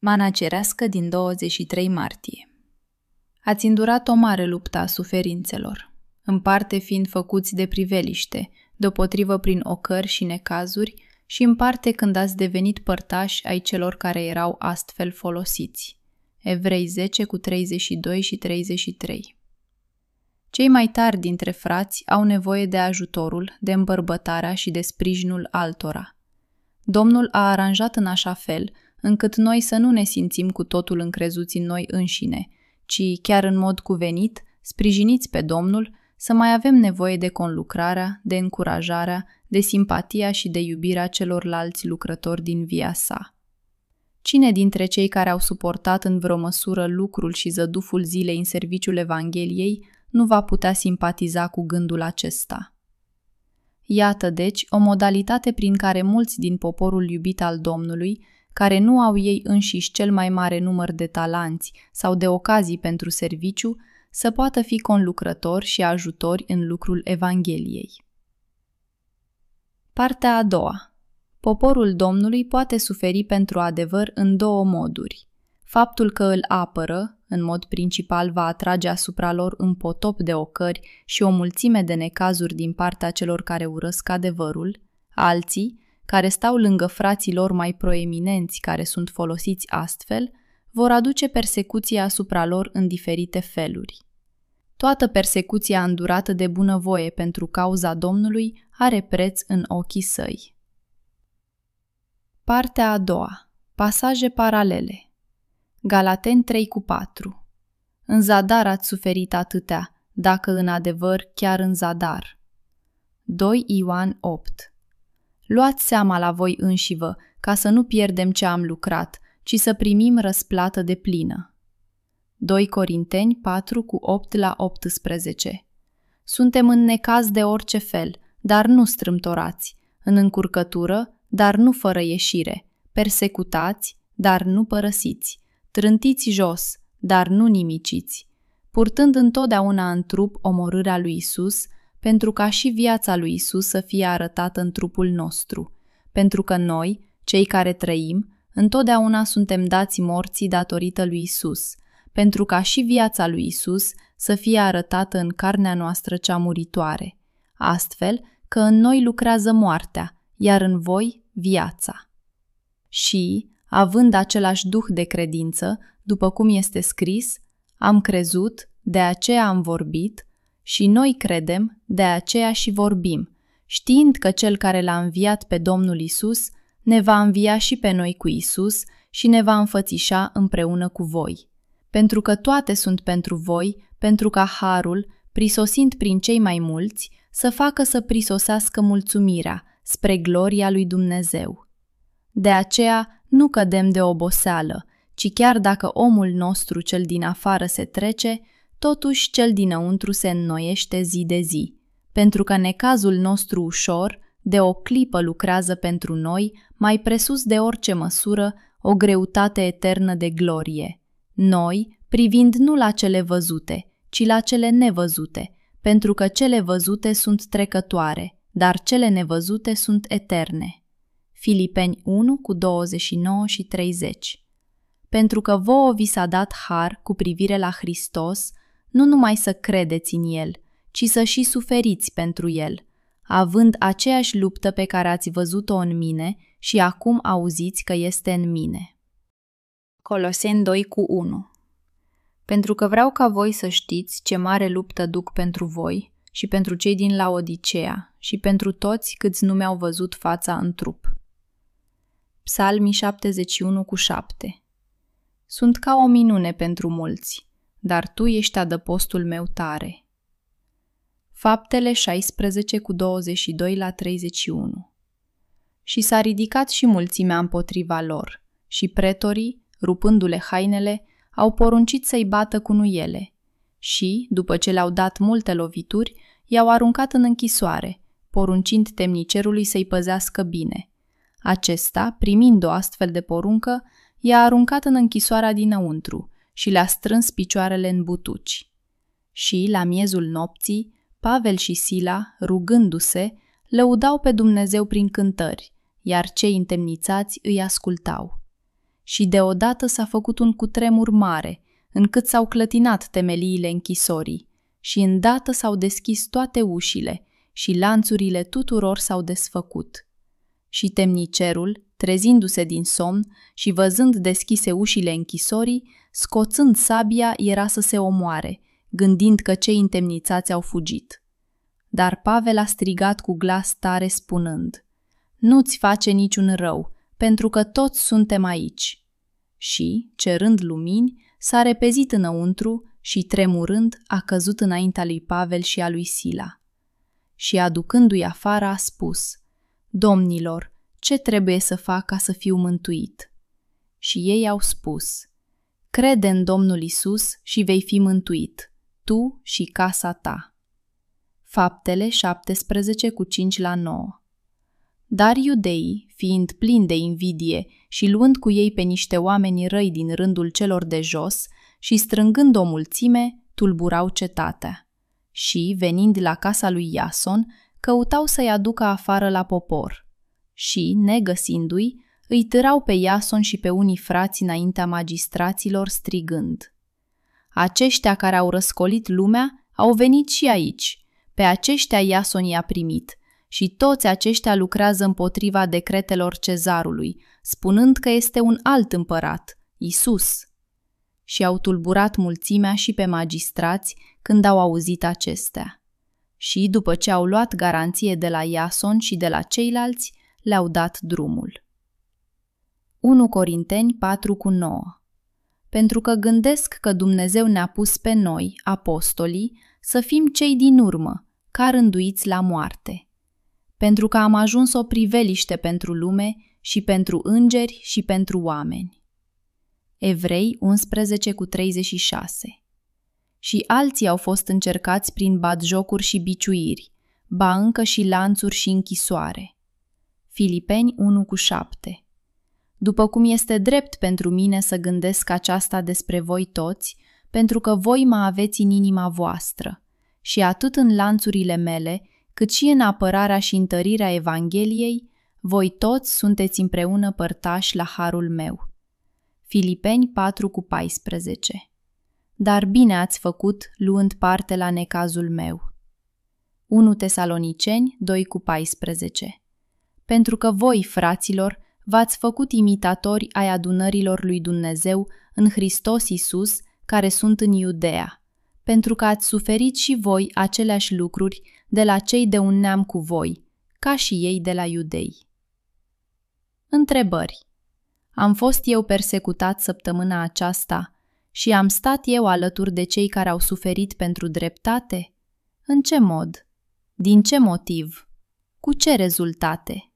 Mana cerească din 23 martie. Ați îndurat o mare luptă a suferințelor, în parte fiind făcuți de priveliște, deopotrivă prin ocări și necazuri, și în parte când ați devenit părtași ai celor care erau astfel folosiți. Evrei 10 cu 32 și 33. Cei mai tari dintre frați au nevoie de ajutorul, de îmbărbătarea și de sprijinul altora. Domnul a aranjat în așa fel încât noi să nu ne simțim cu totul încrezuți în noi înșine, ci, chiar în mod cuvenit, sprijiniți pe Domnul, să mai avem nevoie de conlucrarea, de încurajarea, de simpatia și de iubirea celorlalți lucrători din via sa. Cine dintre cei care au suportat în vreo măsură lucrul și zăduful zilei în serviciul Evangheliei nu va putea simpatiza cu gândul acesta? Iată, deci, o modalitate prin care mulți din poporul iubit al Domnului, care nu au ei înșiși cel mai mare număr de talanți sau de ocazii pentru serviciu, să poată fi conlucrători și ajutori în lucrul Evangheliei. Partea a doua. Poporul Domnului poate suferi pentru adevăr în două moduri. Faptul că îl apără, în mod principal, va atrage asupra lor un potop de ocări și o mulțime de necazuri din partea celor care urăsc adevărul, alții, care stau lângă frații lor mai proeminenți care sunt folosiți astfel, vor aduce persecuția asupra lor în diferite feluri. Toată persecuția îndurată de bunăvoie pentru cauza Domnului are preț în ochii săi. Partea a doua. Pasaje paralele. Galateni 3 cu 4. În zadar ați suferit atâtea, dacă în adevăr chiar în zadar. 2 Ioan 8. Luați seama la voi înșivă, ca să nu pierdem ce am lucrat, ci să primim răsplată deplină. 2 Corinteni 4 cu 8 la 18. Suntem în necaz de orice fel, dar nu strâmtorați, în încurcătură, dar nu fără ieșire, persecutați, dar nu părăsiți, trântiți jos, dar nu nimiciți, purtând întotdeauna în trup omorârea lui Isus, pentru ca și viața lui Isus să fie arătată în trupul nostru, pentru că noi, cei care trăim, întotdeauna suntem dați morții datorită lui Isus, pentru ca și viața lui Isus să fie arătată în carnea noastră cea muritoare, astfel că în noi lucrează moartea, iar în voi viața. Și, având același duh de credință, după cum este scris, am crezut, de aceea am vorbit, și noi credem, de aceea și vorbim, știind că Cel care l-a înviat pe Domnul Isus ne va învia și pe noi cu Isus și ne va înfățișa împreună cu voi. Pentru că toate sunt pentru voi, pentru ca harul, prisosind prin cei mai mulți, să facă să prisosească mulțumirea, spre gloria lui Dumnezeu. De aceea nu cădem de oboseală, ci chiar dacă omul nostru cel din afară se trece, totuși cel dinăuntru se înnoiește zi de zi, pentru că necazul nostru ușor, de o clipă lucrează pentru noi, mai presus de orice măsură, o greutate eternă de glorie. Noi, privind nu la cele văzute, ci la cele nevăzute, pentru că cele văzute sunt trecătoare, dar cele nevăzute sunt eterne. Filipeni 1 cu 29 și 30. Pentru că vouă vi s-a dat har cu privire la Hristos, nu numai să credeți în El, ci să și suferiți pentru El, având aceeași luptă pe care ați văzut-o în mine și acum auziți că este în mine. Coloseni 2 cu 1. Pentru că vreau ca voi să știți ce mare luptă duc pentru voi și pentru cei din Laodicea și pentru toți câți nu mi-au văzut fața în trup. Psalmii 71 cu 7. Sunt ca o minune pentru mulți, dar tu ești adăpostul meu tare. Faptele 16 cu 22 la 31. Și s-a ridicat și mulțimea împotriva lor, și pretorii, rupându-le hainele, au poruncit să-i bată cu nuiele și, după ce le-au dat multe lovituri, i-au aruncat în închisoare, poruncind temnicerului să-i păzească bine. Acesta, primind o astfel de poruncă, i-a aruncat în închisoarea dinăuntru și le-a strâns picioarele în butuci. Și, la miezul nopții, Pavel și Sila, rugându-se, lăudau pe Dumnezeu prin cântări, iar cei întemnițați îi ascultau. și deodată s-a făcut un cutremur mare, încât s-au clătinat temeliile închisorii și îndată s-au deschis toate ușile și lanțurile tuturor s-au desfăcut. Și temnicerul, trezindu-se din somn și văzând deschise ușile închisorii, scoțând sabia, era să se omoare, gândind că cei întemnițați au fugit. Dar Pavel a strigat cu glas tare spunând: „Nu-ți face niciun rău, pentru că toți suntem aici.” Și, cerând lumini, s-a repezit înăuntru și, tremurând, a căzut înaintea lui Pavel și a lui Sila. Și, aducându-i afară, a spus: „Domnilor, ce trebuie să fac ca să fiu mântuit?” Și ei au spus: „Crede în Domnul Isus și vei fi mântuit, tu și casa ta.” Faptele 17 cu 5-9. Dar iudeii, fiind plini de invidie și luând cu ei pe niște oameni răi din rândul celor de jos și strângând o mulțime, tulburau cetatea. Și, venind la casa lui Iason, căutau să-i aducă afară la popor. Și, negăsindu-i, îi târau pe Iason și pe unii frați înaintea magistraților, strigând: „Aceștia care au răscolit lumea au venit și aici. Pe aceștia Iason i-a primit și toți aceștia lucrează împotriva decretelor cezarului, spunând că este un alt împărat, Isus.” Și au tulburat mulțimea și pe magistrați când au auzit acestea. Și, după ce au luat garanție de la Iason și de la ceilalți, le-au dat drumul. 1 Corinteni 4:9. Pentru că gândesc că Dumnezeu ne-a pus pe noi, apostolii, să fim cei din urmă, ca rânduiți la moarte. Pentru că am ajuns o priveliște pentru lume și pentru îngeri și pentru oameni. Evrei 11:36. Și alții au fost încercați prin batjocuri și biciuiri, ba încă și lanțuri și închisoare. Filipeni 1:7. După cum este drept pentru mine să gândesc aceasta despre voi toți, pentru că voi mă aveți în inima voastră, și atât în lanțurile mele, cât și în apărarea și întărirea Evangheliei, voi toți sunteți împreună părtași la harul meu. Filipeni 4:14. Dar bine ați făcut luând parte la necazul meu. 1 Tesaloniceni 2:14. Pentru că voi, fraților, v-ați făcut imitatori ai adunărilor lui Dumnezeu în Hristos Iisus, care sunt în Iudeea, pentru că ați suferit și voi aceleași lucruri de la cei de un neam cu voi, ca și ei de la iudei. Întrebări. Am fost eu persecutat săptămâna aceasta și am stat eu alături de cei care au suferit pentru dreptate? În ce mod? Din ce motiv? Cu ce rezultate?